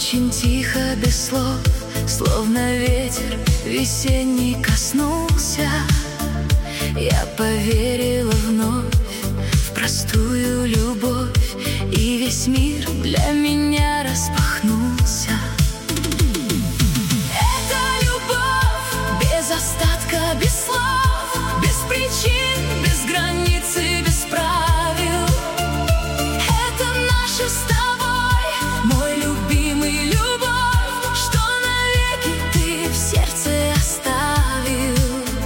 Очень тихо, без слов, словно ветер весенний коснулся. Я поверила вновь в простую любовь, и весь мир для меня распахнулся. Это любовь без остатка, без слов, без причин, без границ и без правил. Это наше с тобой, мой любимый, любовь, что навеки ты в сердце оставил.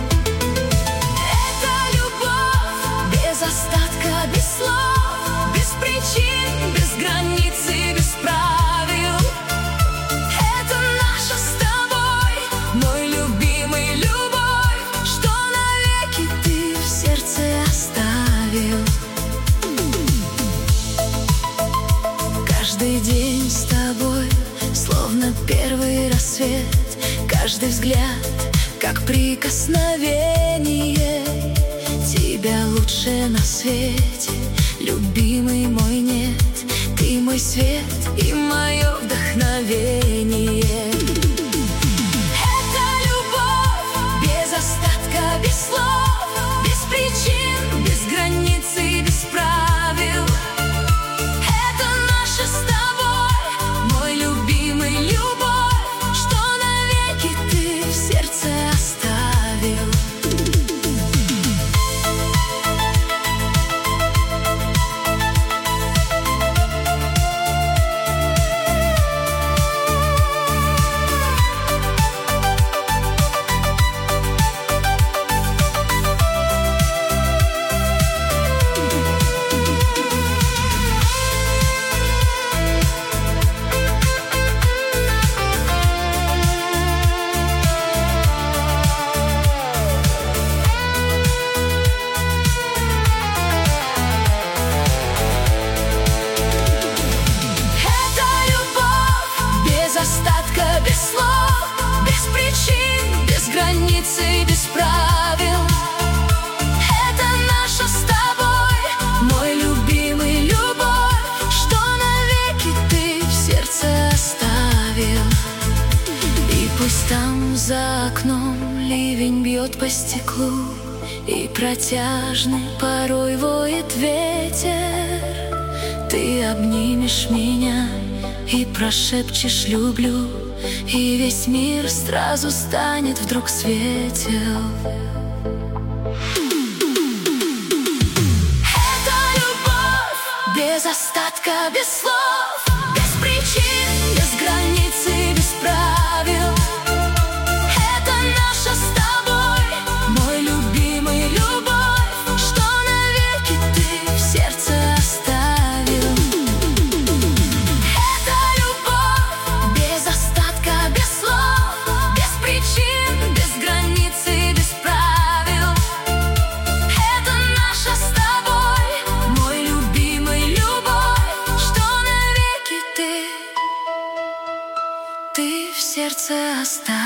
Это любовь без остатка, без слов, без причин, без границ и без правил. Это наша с тобой, мой любимый, любовь, что навеки ты в сердце оставил. Каждый день с тобой, словно первый рассвет, каждый взгляд, как прикосновение. Тебя лучше на свете, любимый мой, нет. Ты мой свет и мое вдохновение. Это любовь без остатка, без слов, без причин, без границ и без правил. Это наша с тобой, мой любимый, любовь, что навеки ты в сердце оставил. Остатка, без слов, без причин, без границ и без правил. Это наша с тобой, мой любимый, любовь, что навеки ты в сердце оставил. И пусть там за окном ливень бьет по стеклу, и протяжный порой воет ветер, ты обнимешь меня и прошепчешь «люблю», и весь мир сразу станет вдруг светел. Это любовь без остатка, без слов, без причин, без границ и без правил. Это наша с тобой, мой любимый, любовь, что навеки ты в сердце оставил. Ты в сердце оставил.